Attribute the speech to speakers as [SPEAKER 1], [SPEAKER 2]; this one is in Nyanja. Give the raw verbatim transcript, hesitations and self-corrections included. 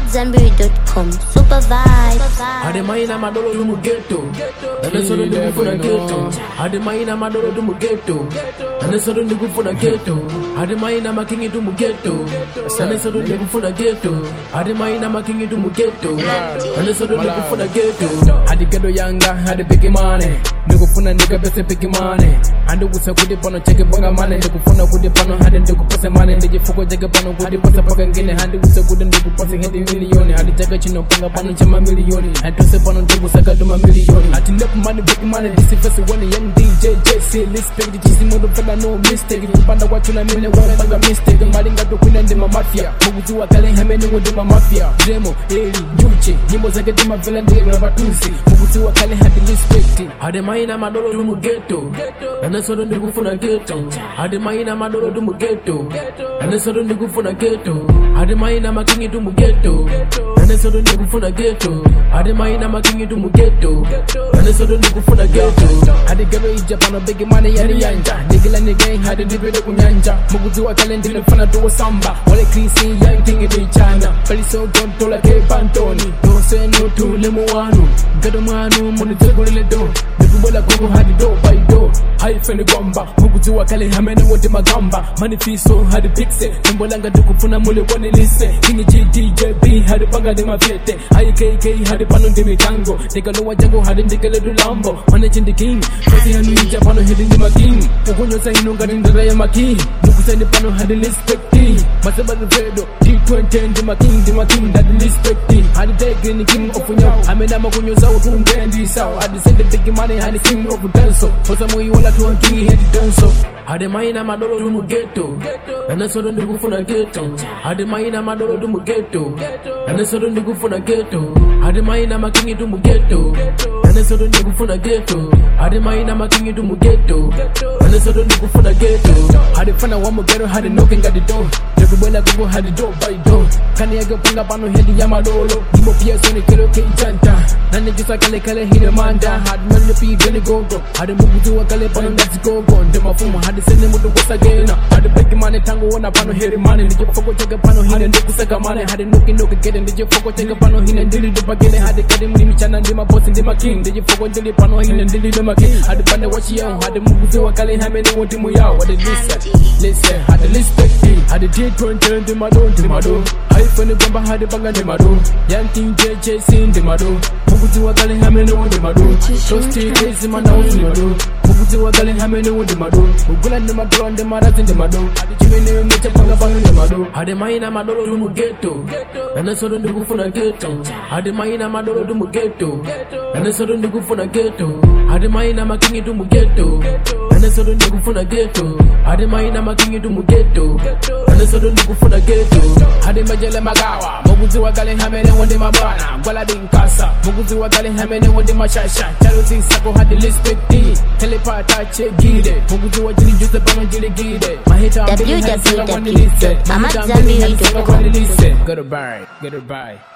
[SPEAKER 1] Zambiri dot com. Super vibes.
[SPEAKER 2] Hadi maina madolo dumu ghetto. Nane soro ndugu funa ghetto. Hadi maina madolo dumu ghetto. Nane soro ndugu funa ghetto. Hadi maina makingi dumu ghetto. Nane soro ndugu funa ghetto. Hadi maina makingi dumu ghetto. Nane soro ndugu funa ghetto. Hadi ghetto yanga, hadi big money. Ndugu funa nigga bese big money. Hadi gusa kudi pano cheke bonga money. Ndugu funa kudi pano hadi ndugu pese money. Ndiji fuko jege pano kudi pese paka ngine. Hadi gusa kudi ndugu pese hedi milioni. Hadi jaga chino panga pano chama milioni. Hadi tose pano ndugu saka duma milioni. Hadi nepo money big money. This is first one young D J J C. Respect the cheesy motherfucker no mistake. Kupanda watu na mine wala panga mistake. Maringa do kwina ndima mafia. Muguzi wa kale hamene ndima mafia. Demo, Eli, Juche. Nyimbo zake dima vela ndege rabatusi. Muguzi wa kale hadi respect. Hadi maina madolo dumu ghetto. Nane soro ndugu funa ghetto. Hadi maina madolo dumu ghetto. Nane soro ndugu funa ghetto. Hadi maina makingi dumu ghetto. Nane soro ndugu funa ghetto. Hadi maina makingi dumu ghetto. Nane soro ndugu funa ghetto. Hadi ghetto ijapano big money yani yanja. Nigila nigay hadi dibede kunyanja. Muguzi wa kale ndine fana tuwa samba. Wale krisi yang tingi bichana. Paliso gonto la ke pantoni. No se no tu lemu wanu. Ghetto manu muni tego lile do. Nikubola kuku hadi do by do. Hai fene gomba. Muguzi wa kale hamene wote magamba. Manifiso hadi pixe. Mbolanga tukufuna mule wani lise. Kingi G D J B hadi panga di mafiete. Hai K K hadi pano ndimi tango. Nigalo wajango hadi ndigale du lambo. Wane chindi king. Kasi hanu ija pano hedi ndima king. Kukunyo sa hinunga ndindara ya maki. Nukuseni pano hadi respecti. Maseba revedo. T twenty ndima king ndima king hadi respecti. Hadi tege ni king of unyo. Hamena makunyo sa utunge ndi sao. Hadi sende big money hadi king of danso. Hosa mui wala tuwa king hedi danso. Hadi maina madolo dumu ghetto. Nane soro ndugu funa ghetto. Hadi maina madolo dumu ghetto. Nane soro ndugu funa ghetto. Hadi maina makingi dumu ghetto. Nane soro ndugu funa ghetto. Hadi maina makingi dumu ghetto. Nane soro ndugu funa ghetto. Hadi fana wamo ghetto hadi knocking at the door. Ndugu bwela gugu hadi door by door. Kani yage panga pano hedi ya madolo. Nimo pia soni kero ke ichanta. Nane jisa kale kale hide manda. Hadi mande pi gani gogo. Hadi muguzi wa kale pano ndasi gogo. Ndema fuma hadi sene mudu wasa gena. Hadi big money tango wana pano heri money. Nije foko chega pano hine ndugu saka money. Hadi nuki nuki gede nije foko chega pano hine ndili dupa gene. Hadi kadi mlimi chana ndima bosi ndima king. Nije foko ndili pano hine ndili duma king. Hadi pande wachi yao. Hadi muguzi wa kale hamene wote mu yao. Hadi listen, listen, hadi respect me. Hadi T twenty ndima do ndima do. Hai fene gomba hadi banga ndima do. Young King J J C ndima do. Muguzi wa kale hamene wote ndima do. Toasty crazy man na wote ndima do. Muguzi wa kale hamene wote ndima do. Ugula ndima do ndima razi ndima do. Hadi chimene mecha panga panga ndima do. Hadi maina madolo dumu ghetto. Nane soro ndugu funa ghetto. Hadi maina madolo dumu ghetto. Nane soro ndugu funa ghetto. Hadi maina makingi dumu ghetto. Nane soro ndugu funa ghetto. Hadi maina makingi dumu ghetto. Nane soro ndugu funa ghetto. Hadi majele magawa. Muguzi wa kale hamene wonde mabana. Gwala dinkasa. Muguzi wa kale hamene wonde mashasha. Charuzi sako hadi respecti. Telepata che gide. Muguzi wa jili juice pano jili gide. Mahita
[SPEAKER 1] w w w dot amadzambiri dot com.
[SPEAKER 2] Goodbye, goodbye.